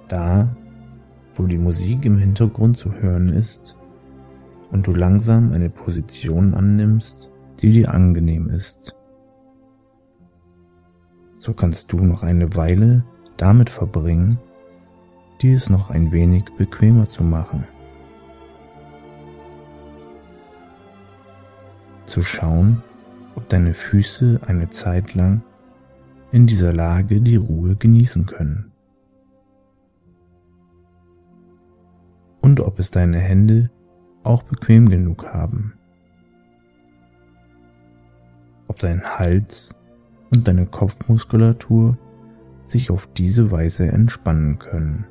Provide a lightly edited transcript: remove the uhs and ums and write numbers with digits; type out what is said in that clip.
Da, wo die Musik im Hintergrund zu hören ist und du langsam eine Position annimmst, die dir angenehm ist. So kannst du noch eine Weile damit verbringen, dir es noch ein wenig bequemer zu machen. Zu schauen, ob deine Füße eine Zeit lang in dieser Lage die Ruhe genießen können. Und ob es deine Hände auch bequem genug haben. Ob dein Hals und deine Kopfmuskulatur sich auf diese Weise entspannen können.